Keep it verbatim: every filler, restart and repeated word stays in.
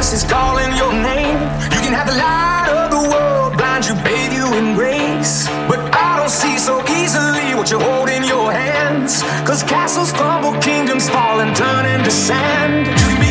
is calling your name. You can have the light of the world blind you, bathe you in grace, but I don't see so easily what you hold in your hands. Cause castles crumble, kingdoms fall and turn into sand. You can